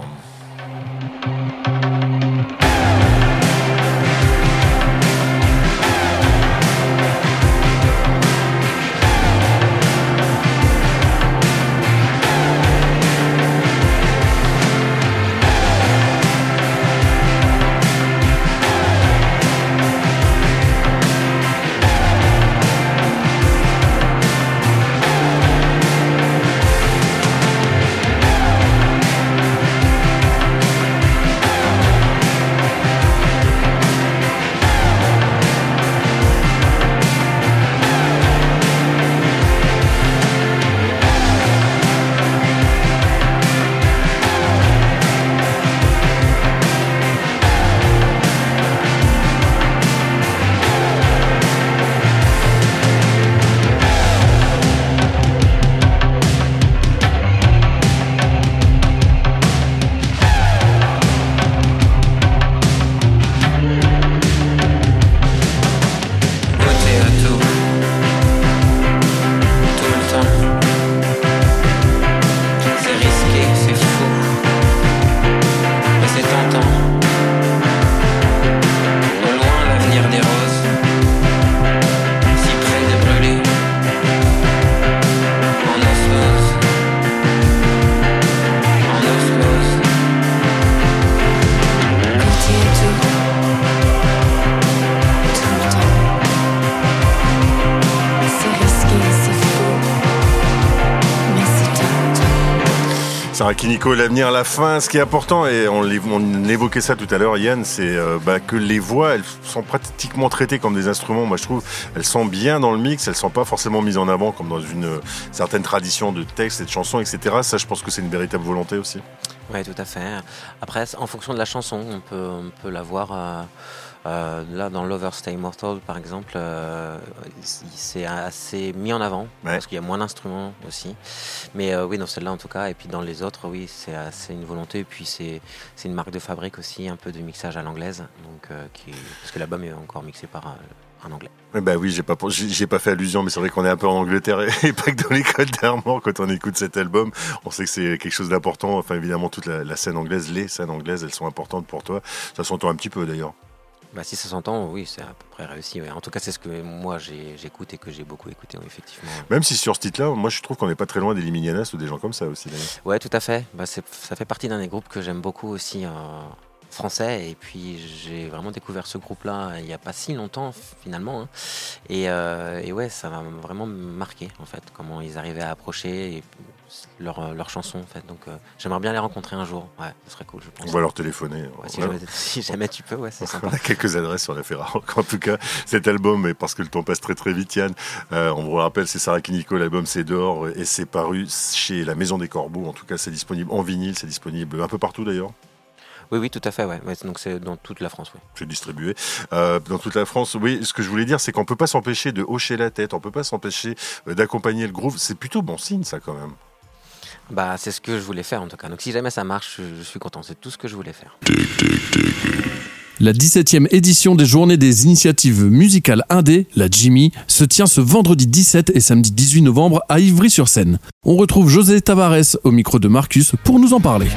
Sarah Kiniko, l'avenir, la fin, ce qui est important, et on évoquait ça tout à l'heure, Yann, c'est que les voix, elles sont pratiquement traitées comme des instruments. Moi, je trouve, elles sont bien dans le mix, elles sont pas forcément mises en avant comme dans une certaine tradition de textes et de chansons, etc. Ça, je pense que c'est une véritable volonté aussi. Oui, tout à fait. Après, en fonction de la chanson, on peut la voir... là, dans Lovers Stay Mortal, par exemple, c'est assez mis en avant, parce qu'il y a moins d'instruments aussi. Mais oui, dans celle-là en tout cas, et puis dans les autres, oui, c'est une volonté. Et puis c'est une marque de fabrique aussi, un peu de mixage à l'anglaise, donc parce que l'album est encore mixé par un anglais. Oui, j'ai pas fait allusion, mais c'est vrai qu'on est un peu en Angleterre et pas que dans les Côtes d'Armor quand on écoute cet album. On sait que c'est quelque chose d'important. Enfin, évidemment, toute la scène anglaise, les scènes anglaises, elles sont importantes pour toi. Ça s'entend un petit peu d'ailleurs. Si ça s'entend, oui, c'est à peu près réussi. Ouais. En tout cas, c'est ce que moi j'écoute et que j'ai beaucoup écouté, oui, effectivement. Même si sur ce titre-là, moi je trouve qu'on n'est pas très loin des Liminianas ou des gens comme ça aussi, d'ailleurs. Ouais, tout à fait. Ça fait partie d'un des groupes que j'aime beaucoup aussi français. Et puis j'ai vraiment découvert ce groupe-là il n'y a pas si longtemps finalement. Hein. Et ouais, ça m'a vraiment marqué en fait, comment ils arrivaient à approcher leurs chansons en fait. Donc j'aimerais bien les rencontrer un jour. Ouais, ce serait cool, je pense. On va leur téléphoner. Ouais, si jamais tu peux, ouais, c'est sympa. On a quelques adresses sur la Ferrarock. En tout cas, cet album, et parce que le temps passe très très vite, Yann, on vous rappelle, c'est Sarah Kiniko, l'album c'est dehors et c'est paru chez la Maison des Corbeaux. En tout cas, c'est disponible en vinyle, c'est disponible un peu partout d'ailleurs. Oui, tout à fait, ouais. Donc c'est dans toute la France, oui. C'est distribué dans toute la France. Oui, ce que je voulais dire, c'est qu'on peut pas s'empêcher de hocher la tête, on peut pas s'empêcher d'accompagner le groove. C'est plutôt bon signe, ça, quand même. C'est ce que je voulais faire, en tout cas. Donc si jamais ça marche, je suis content. C'est tout ce que je voulais faire. La 17e édition des Journées des initiatives musicales indé, la Jimmy, se tient ce vendredi 17 et samedi 18 novembre à Ivry-sur-Seine. On retrouve José Tavares au micro de Marcus pour nous en parler.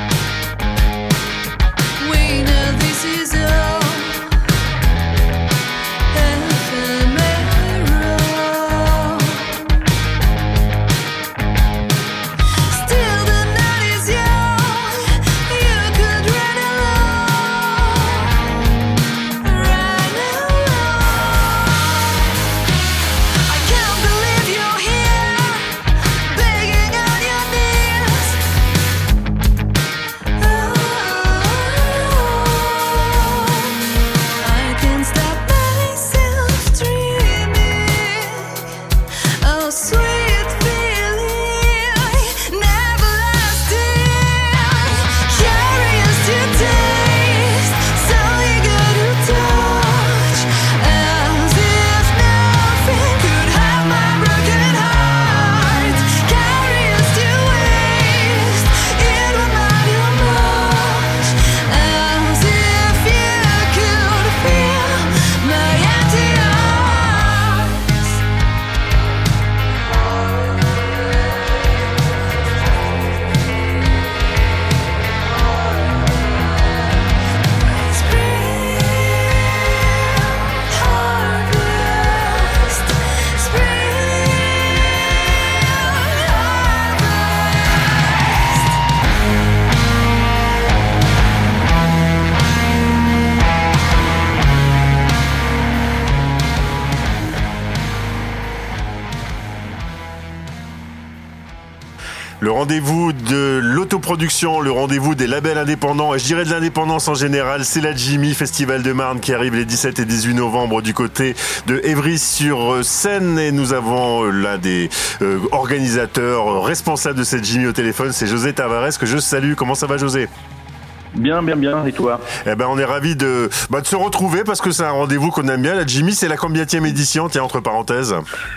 Le rendez-vous de l'autoproduction, le rendez-vous des labels indépendants, et je dirais de l'indépendance en général, c'est la Jimmy Festival de Marne qui arrive les 17 et 18 novembre du côté de Évry-sur-Seine. Et nous avons l'un des organisateurs responsables de cette Jimmy au téléphone, c'est José Tavares, que je salue. Comment ça va, José ? Bien. Et toi ? On est ravis de se retrouver parce que c'est un rendez-vous qu'on aime bien. La Jimmy, c'est la combienième édition, tiens, entre parenthèses ?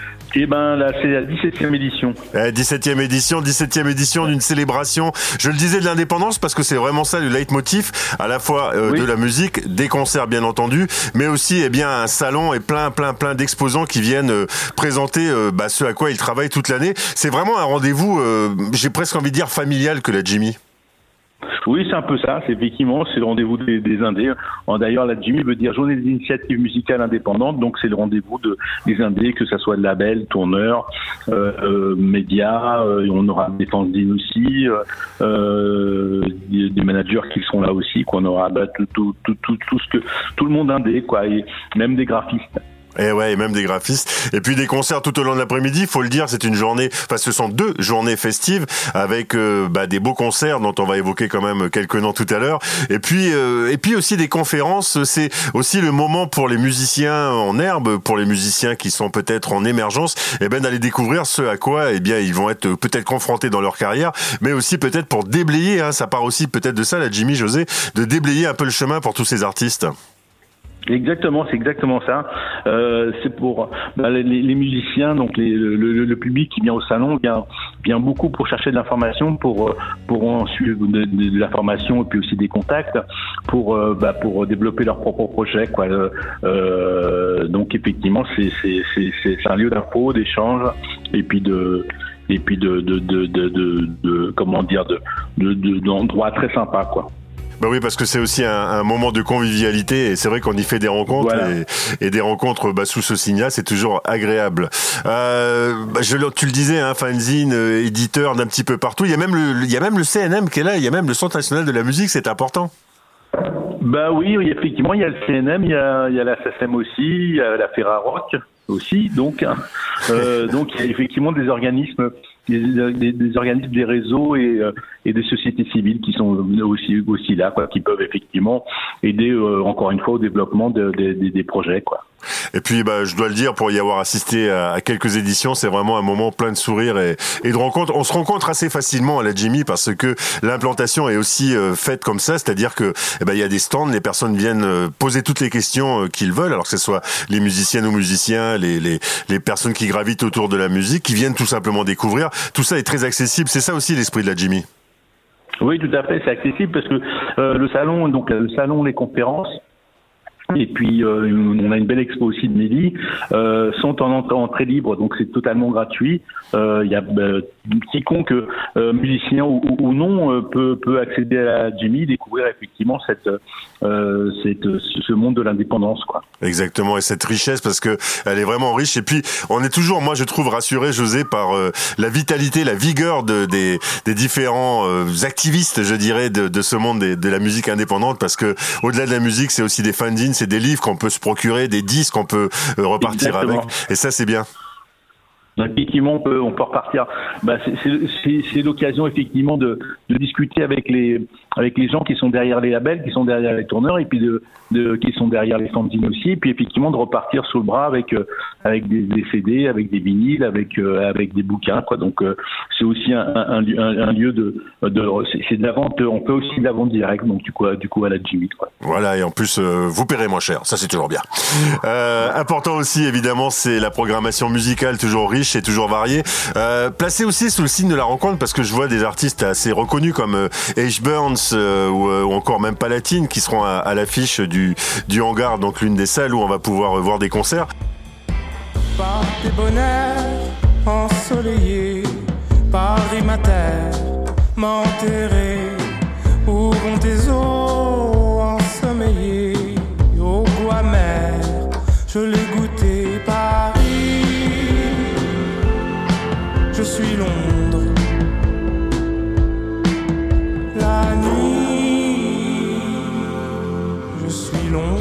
Là, c'est la 17e édition. 17e édition d'une célébration, je le disais, de l'indépendance, parce que c'est vraiment ça le leitmotiv, à la fois de la musique, des concerts bien entendu, mais aussi un salon et plein d'exposants qui viennent présenter ce à quoi ils travaillent toute l'année. C'est vraiment un rendez-vous, j'ai presque envie de dire familial que la Jimmy. Oui, c'est un peu ça. C'est le rendez-vous des indés. D'ailleurs, la Jimmy veut dire Journée des initiatives musicales indépendantes. Donc, c'est le rendez-vous des indés, que ça soit de labels, tourneurs, médias. On aura des fanzines aussi, des managers qui seront là aussi. On aura tout ce que tout le monde indé, quoi, et même des graphistes. Et ouais, et même des graphistes. Et puis des concerts tout au long de l'après-midi, faut le dire, c'est une journée, enfin ce sont 2 journées festives avec des beaux concerts dont on va évoquer quand même quelques noms tout à l'heure. Et puis aussi des conférences, c'est aussi le moment pour les musiciens en herbe, pour les musiciens qui sont peut-être en émergence, d'aller découvrir ce à quoi ils vont être peut-être confrontés dans leur carrière, mais aussi peut-être pour déblayer, ça part aussi peut-être de ça, la Jimmy, José, de déblayer un peu le chemin pour tous ces artistes. Exactement, c'est exactement ça. C'est pour les musiciens, donc le public qui vient au salon vient beaucoup pour chercher de l'information, pour ensuite de la formation et puis aussi des contacts pour développer leurs propres projets, quoi. Donc effectivement, c'est un lieu d'info, d'échange et puis d'endroits très sympa, quoi. Bah oui, parce que c'est aussi un moment de convivialité et c'est vrai qu'on y fait des rencontres et des rencontres sous ce signe-là, c'est toujours agréable. Tu le disais, fanzine, éditeur d'un petit peu partout. Il y a même le CNM qui est là, il y a même le Centre national de la musique, c'est important. Bah oui, effectivement, il y a le CNM, il y a la SACEM aussi, il y a la Ferrarock aussi, donc il y a effectivement des organismes. Des organismes, des réseaux et des sociétés civiles qui sont aussi là, quoi, qui peuvent effectivement aider encore une fois au développement des projets, quoi. Et puis je dois le dire, pour y avoir assisté à quelques éditions, c'est vraiment un moment plein de sourires et de rencontres. On se rencontre assez facilement à la Jimmy parce que l'implantation est aussi faite comme ça, c'est-à-dire que il y a des stands, les personnes viennent poser toutes les questions qu'ils veulent, alors que ce soit les musiciennes ou musiciens, les personnes qui gravitent autour de la musique, qui viennent tout simplement découvrir. Tout ça est très accessible, c'est ça aussi l'esprit de la Jimmy. Oui, tout à fait, c'est accessible parce que le salon, les conférences, et puis on a une belle expo aussi de midi, sont en entrée libre, donc c'est totalement gratuit. Il y a quiconque musicien ou non peut accéder à la Jimmy, découvrir effectivement ce monde de l'indépendance, quoi. Exactement, et cette richesse, parce que elle est vraiment riche. Et puis on est toujours, moi je trouve, rassuré, José, par la vitalité, la vigueur des différents activistes, je dirais, de ce monde de la musique indépendante, parce que au-delà de la musique, c'est aussi des fanzines, c'est des livres qu'on peut se procurer, des disques qu'on peut repartir avec, et ça c'est bien. Effectivement, on peut repartir. C'est l'occasion effectivement de discuter avec les gens qui sont derrière les labels, qui sont derrière les tourneurs, et puis qui sont derrière les fanzines aussi, et puis effectivement de repartir sous le bras avec des CD, avec des vinyles, avec des bouquins, quoi. Donc c'est aussi un lieu c'est de la vente. On peut aussi de la vente directe, donc du coup à la Jimmy, quoi. Voilà, et en plus vous paierez moins cher, ça c'est toujours bien. Important aussi évidemment, c'est la programmation musicale, toujours riche et toujours variée, placée aussi sous le signe de la rencontre, parce que je vois des artistes assez reconnus comme H. Burns ou encore même Palatine qui seront à l'affiche du hangar, donc l'une des salles où on va pouvoir voir des concerts. Par tes bonheurs ensoleillés, Paris ma terre m'enterrer, où vont tes eaux ensommeillées, au goût amer, je l'ai goûté, Paris, je suis Londres, la nuit, je suis l'ombre.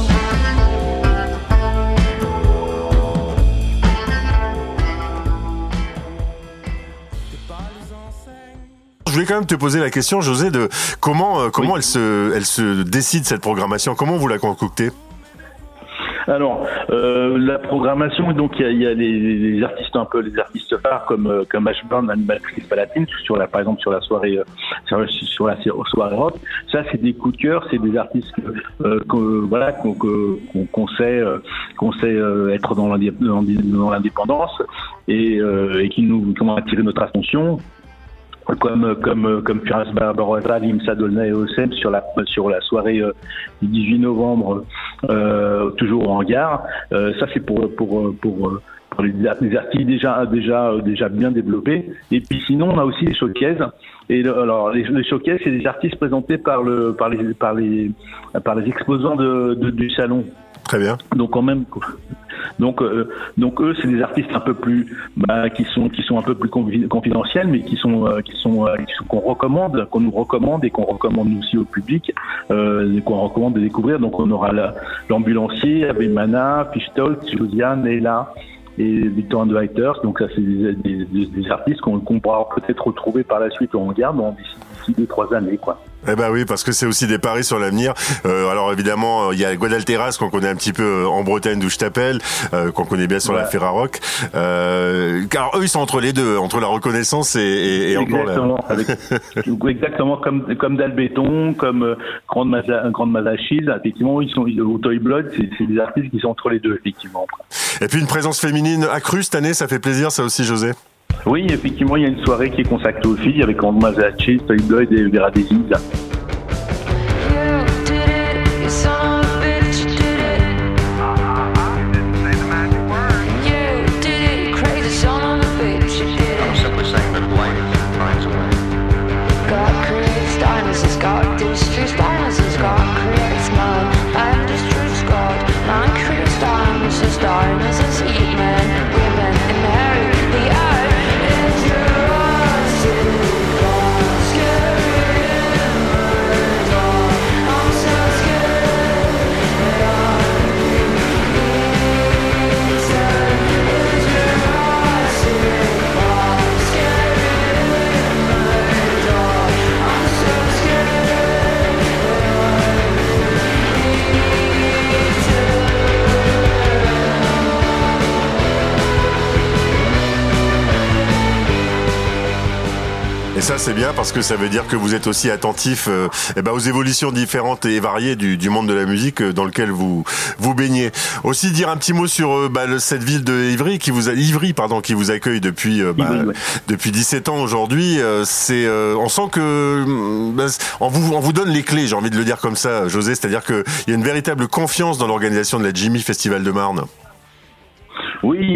Je voulais quand même te poser la question, José, de comment elle se décide, cette programmation, comment vous la concoctez? Alors, la programmation, donc il y a les artistes, un peu les artistes phares comme Ashburn, l'animatrice Palatine, par exemple sur la soirée rock. Ça, c'est des coups de cœur, c'est des artistes qu'on sait être dans l'indépendance et qui ont attiré notre attention. Comme Firas Barbarossa, Limsa Dolna et Ossem sur la soirée du 18 novembre, toujours au hangar. Ça c'est pour les artistes déjà bien développés. Et puis sinon on a aussi les showcases. Et alors les showcases, c'est des artistes présentés par les exposants du salon. Très bien. Donc Donc eux, c'est des artistes un peu plus, qui sont un peu plus confidentiels, mais qu'on recommande, qu'on nous recommande et qu'on recommande nous aussi au public, qu'on recommande de découvrir. Donc on aura l'Ambulancier, Abemana, Fichtolz, Josiane, Ella et Victor and the Writers. Donc ça, c'est des artistes qu'on pourra peut-être retrouver par la suite au hangar d'ici 2-3 années, quoi. Eh ben oui, parce que c'est aussi des paris sur l'avenir. Alors évidemment, il y a Guadalteras qu'on connaît un petit peu en Bretagne, d'où je t'appelle, qu'on connaît bien sur la Ferrarock. Car eux, ils sont entre les deux, entre la reconnaissance et exactement, encore la... exactement comme Dalbéton, comme Grande Mazachise. Effectivement, ils sont au Toy Blood, c'est des artistes qui sont entre les deux, effectivement. Et puis une présence féminine accrue cette année, ça fait plaisir, ça aussi, José. Oui, effectivement, il y a une soirée qui est consacrée aux filles avec Grande Mazachise, Toy Blood et Vera Desiz. Ça, c'est bien parce que ça veut dire que vous êtes aussi attentif aux évolutions différentes et variées du monde de la musique dans lequel vous baignez. Aussi dire un petit mot sur cette ville de Ivry qui vous accueille depuis depuis 17 ans aujourd'hui. On sent que on vous donne les clés, j'ai envie de le dire comme ça, José, c'est-à-dire que il y a une véritable confiance dans l'organisation de la Jimmy Festival de Marne. Oui.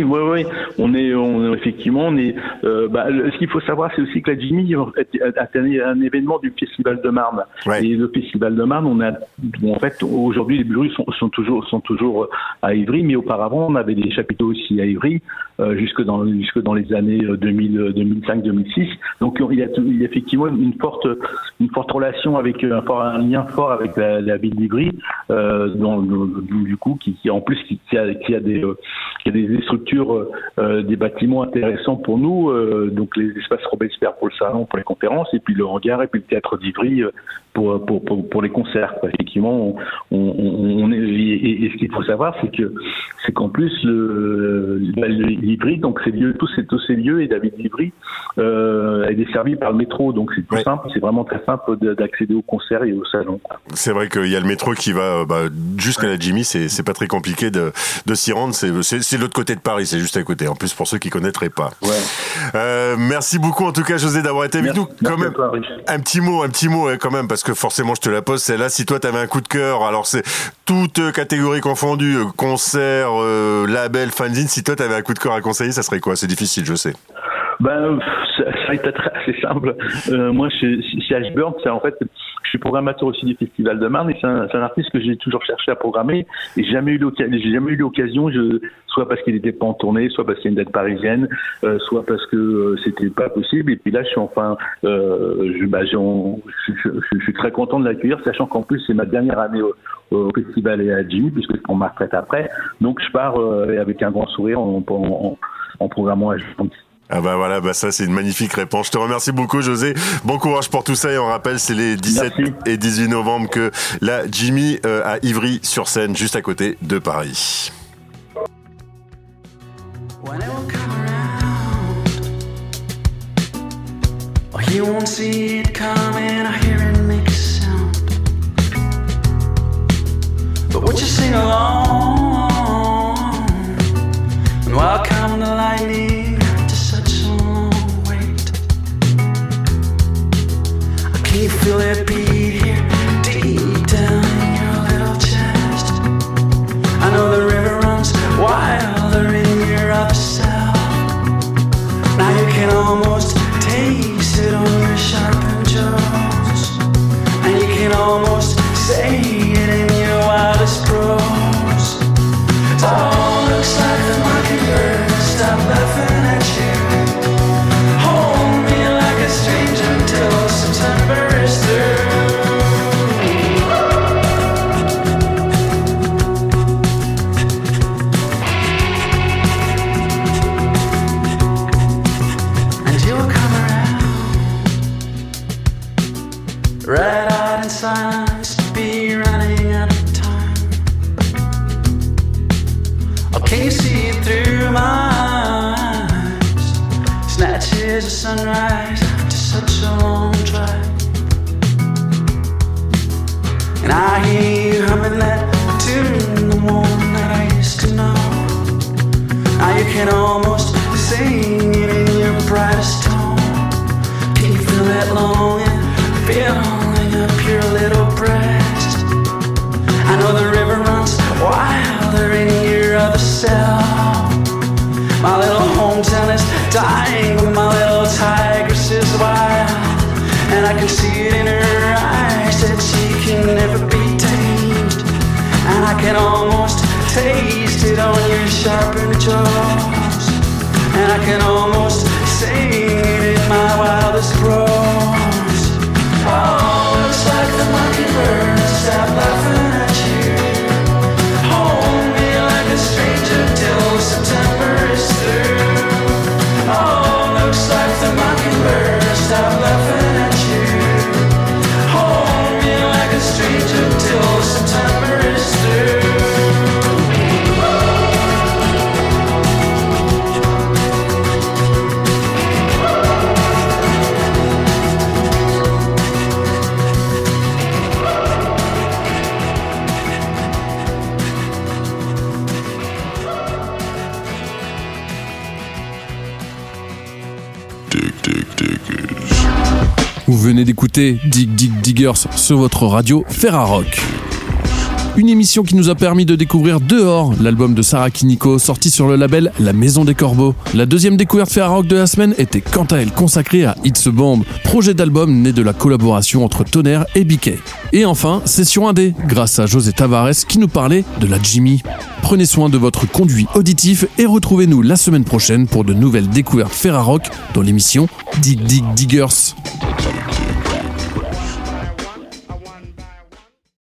Ce qu'il faut savoir, c'est aussi que la Jimmy est un événement du Festival de Marne. Ouais. Et le Festival de Marne, aujourd'hui, les bureaux sont toujours à Ivry, mais auparavant, on avait des chapiteaux aussi à Ivry, jusque dans les années 2005-2006. Donc, il y a effectivement une forte relation avec, un lien fort avec la ville d'Ivry, du coup, qui a des structures, des bâtiments intéressants pour nous, donc les espaces Robespierre pour le salon, pour les conférences, et puis le hangar et puis le théâtre d'Ivry pour les concerts. Effectivement, et ce qu'il faut savoir, c'est qu'en plus l'Ivry, donc tous ces lieux et David d'Ivry est desservi par le métro, donc c'est tout simple, c'est vraiment très simple d'accéder aux concerts et au salon. C'est vrai qu'il y a le métro qui va jusqu'à la Jimmy, c'est pas très compliqué de s'y rendre, c'est de l'autre côté de Paris, c'est juste à côté. En plus, pour ceux qui connaîtraient pas. Ouais. Merci beaucoup en tout cas, José, d'avoir été avec nous. Quand même, un petit mot quand même, parce que forcément, je te la pose. C'est là, si toi, t'avais un coup de cœur. Alors, c'est toute catégorie confondue, concert, label, fanzine. Si toi, t'avais un coup de cœur à conseiller, ça serait quoi? C'est difficile, je sais. Ça va être assez simple. Moi, chez Ashburn, je suis programmateur aussi du Festival de Marne et c'est un artiste que j'ai toujours cherché à programmer et j'ai jamais eu l'occasion, soit parce qu'il n'était pas en tournée, soit parce qu'il y a une date parisienne, soit parce que c'était pas possible. Et puis là, je suis très content de l'accueillir, sachant qu'en plus c'est ma dernière année au festival et à Jimmy, puisque je prends ma retraite après. Donc je pars avec un grand sourire en programmant Ashburn. Ah voilà, ça c'est une magnifique réponse. Je te remercie beaucoup, José. Bon courage pour tout ça et on rappelle, c'est les 17 et 18 novembre que la Jimmy à Ivry-sur-Seine, juste à côté de Paris. You won't see it coming, I hear it make a sound. But would you sing along and welcome the lightning? Can you feel it beat here, deep down in your little chest? I know the river runs wilder in your other self. Now you can almost taste it on your sharpened jaws. Let out in silence, be running out of time. Oh, can you see it through my eyes? Snatches of sunrise after such a long drive. And I hear you humming that tune, the one that I used to know. Now you can almost sing it in your brightest tone. Can you feel that longing, filling up your little breast? I know the river runs wilder in your other self. My little hometown is dying, but my little tigress is wild. And I can see it in her eyes that she can never be tamed. And I can almost taste it on your sharpened jaws. And I can almost sing it in my wildest prose. Oh, looks like the mockingbird stopped laughing at you. Hold me like a stranger till September is through. Oh, looks like the mockingbird stopped laughing at you. Hold me like a stranger till September is through. Vous venez d'écouter Dig Dig Diggers sur votre radio Ferrarock. Une émission qui nous a permis de découvrir Dehors, l'album de Sarah Kiniko, sorti sur le label La Maison des Corbeaux. La deuxième découverte Ferrarock de la semaine était quant à elle consacrée à It's a Bomb, projet d'album né de la collaboration entre Tonnerre et BK. Et enfin, Session Indé, grâce à José Tavares qui nous parlait de la Jimmy. Prenez soin de votre conduit auditif et retrouvez-nous la semaine prochaine pour de nouvelles découvertes Ferrarock dans l'émission Dig Dig Diggers.